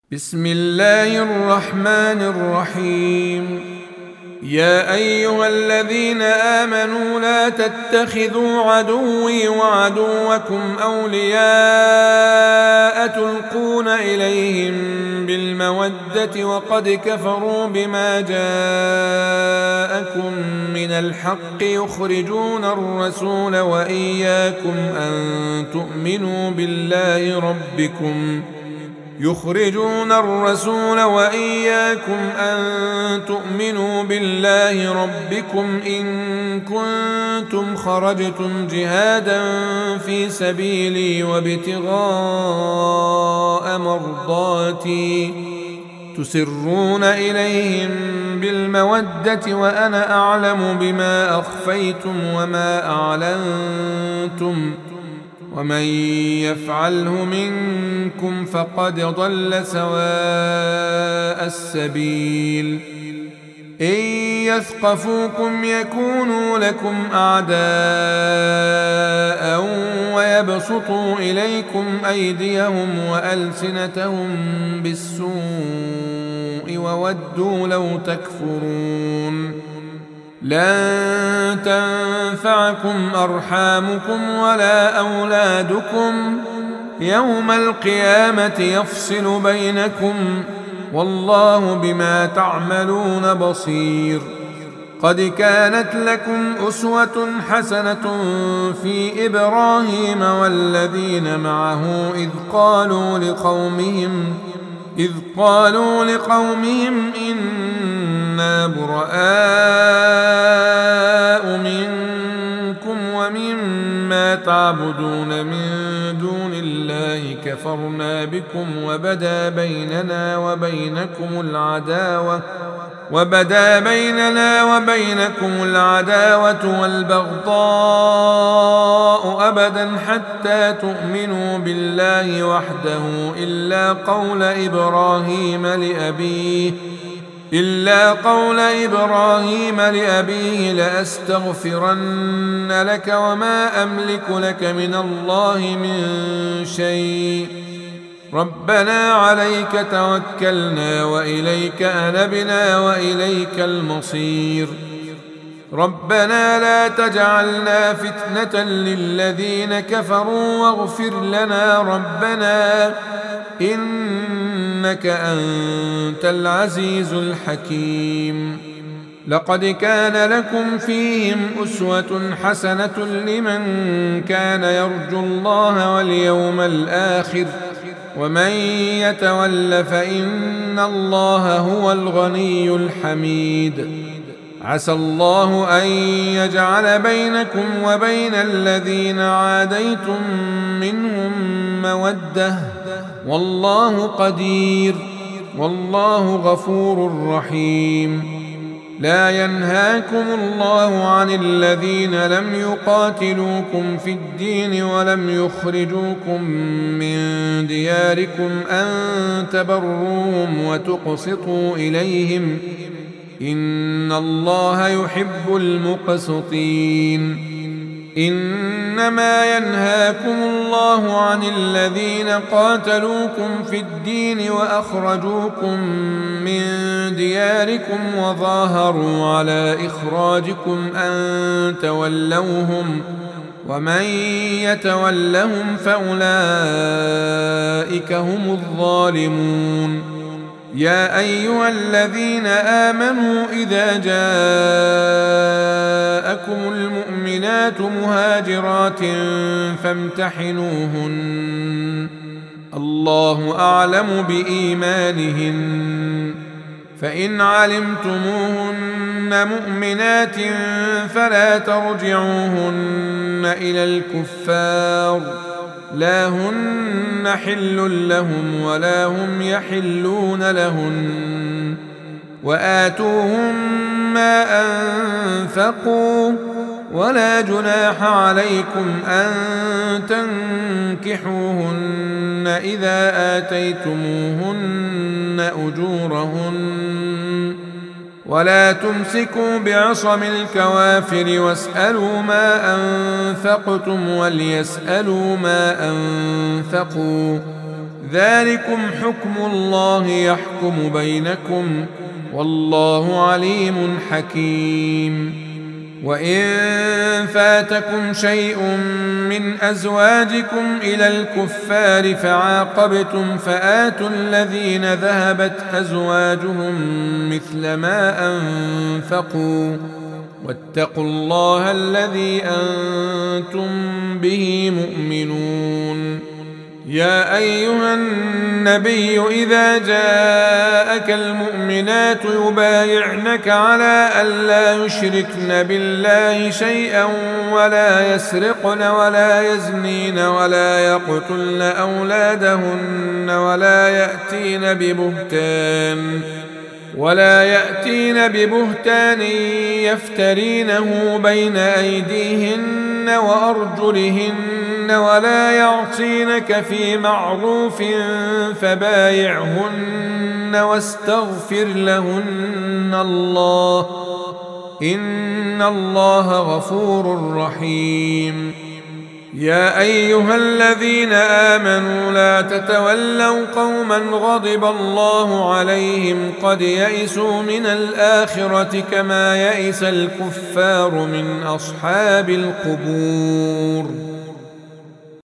بسم الله الرحمن الرحيم. يا أيها الذين آمنوا لا تتخذوا عدوي وعدوكم أولياء تلقون إليهم بالمودة وقد كفروا بما جاءكم من الحق يخرجون الرسول وإياكم أن تؤمنوا بالله ربكم إن كنتم خرجتم جهادا في سبيلي وابتغاء مرضاتي تسرون إليهم بالمودة وأنا أعلم بما أخفيتم وما أعلنتم ومن يفعله منكم فقد ضل سواء السبيل. إن يثقفوكم يكونوا لكم أعداء ويبسطوا إليكم أيديهم وألسنتهم بالسوء وودوا لو تكفرون. لن تنفعكم أرحامكم ولا أولادكم يوم القيامة يفصل بينكم والله بما تعملون بصير. قد كانت لكم أسوة حسنة في إبراهيم والذين معه إذ قالوا لقومهم إنا براء منكم ومما تعبدون من دون الله كفرنا بكم وبدا بيننا وبينكم العداوة والبغضاء أبدا حتى تؤمنوا بالله وحده إلا قول إبراهيم لأبيه لأستغفرن لك وما أملك لك من الله من شيء ربنا عليك توكلنا وإليك أنبنا وإليك المصير. ربنا لا تجعلنا فتنة للذين كفروا واغفر لنا ربنا إنك أنت العزيز الحكيم. لقد كان لكم فيهم أسوة حسنة لمن كان يرجو الله واليوم الآخر ومن يتول فإن الله هو الغني الحميد. عسى الله أن يجعل بينكم وبين الذين عاديتم منهم مودة والله قدير والله غفور رحيم. لا ينهاكم الله عن الذين لم يقاتلوكم في الدين ولم يخرجوكم من دياركم أن تبروهم وتقسطوا إليهم إن الله يحب المقسطين. إنما ينهاكم الله عن الذين قاتلوكم في الدين وأخرجوكم من دياركم وظاهروا على إخراجكم أن تولوهم ومن يتولهم فأولئك هم الظالمون. يا أيها الذين آمنوا إذا جاءكم المؤمنات مهاجرات فامتحنوهن الله أعلم بإيمانهن فإن علمتموهن مؤمنات فلا ترجعوهن إلى الكفار لا هن حل لهم ولا هم يحلون لهن وآتوهم ما أنفقوا ولا جناح عليكم أن تنكحوهن إذا آتيتموهن أجورهن ولا تمسكوا بعصم الكوافر واسألوا ما أنفقتم وليسألوا ما أنفقوا ذلكم حكم الله يحكم بينكم والله عليم حكيم. وإن فاتكم شيء من أزواجكم إلى الكفار فعاقبتم فآتوا الذين ذهبت أزواجهم مثل ما أنفقوا واتقوا الله الذي أنتم به مؤمنون. يا أيها النبي إذا جاءك المؤمنات يبايعنك على ألا يشركن بالله شيئا ولا يسرقن ولا يزنين ولا يقتلن أولادهن ولا يأتين ببهتان يفترينه بين أيديهن وأرجلهن ولا يعصينك في معروف فبايعهن واستغفر لهن الله إن الله غفور رحيم. يا أيها الذين آمنوا لا تتولوا قوما غضب الله عليهم قد يئسوا من الآخرة كما يئس الكفار من أصحاب القبور.